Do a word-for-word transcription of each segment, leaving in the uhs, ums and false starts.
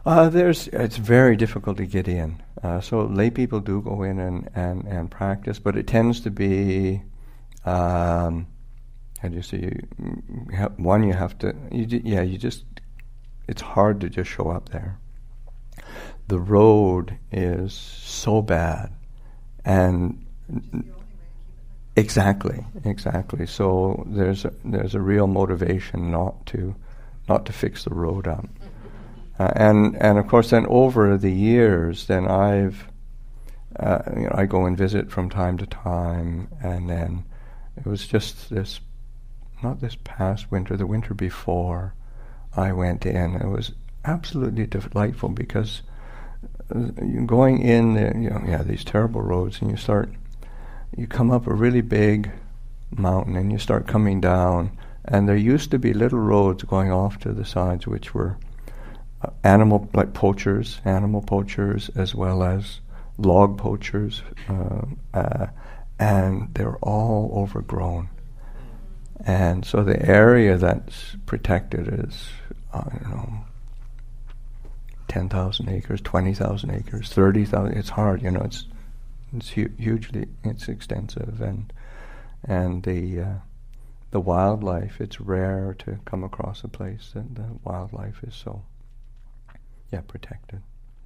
Uh, there's, it's very difficult to get in. Uh, so lay people do go in and, and, and practice, but it tends to be, um, how do you say, you, you have, one you have to, you d- yeah, you just, it's hard to just show up there. The road is so bad, and exactly, exactly. So there's a, there's a real motivation not to, not to fix the road up. Uh, and and of course, then over the years, then I've, uh, you know, I go and visit from time to time, and then it was just this, not this past winter, the winter before, I went in. It was absolutely delightful because uh, you're going in, the, you know, yeah, these terrible roads, and you start, you come up a really big mountain, and you start coming down, and there used to be little roads going off to the sides, which were Uh, animal, like poachers, animal poachers, as well as log poachers, uh, uh, and they're all overgrown. And so the area that's protected is, I don't know, ten thousand acres, twenty thousand acres, thirty thousand. It's hard, you know. It's it's hu- hugely, it's extensive, and and the uh, the wildlife. It's rare to come across a place that the wildlife is so. Yeah, protected.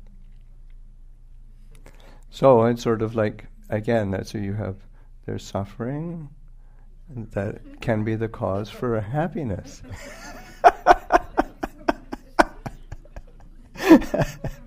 So it's sort of like, again, that's so you have, there's suffering that can be the cause for a happiness.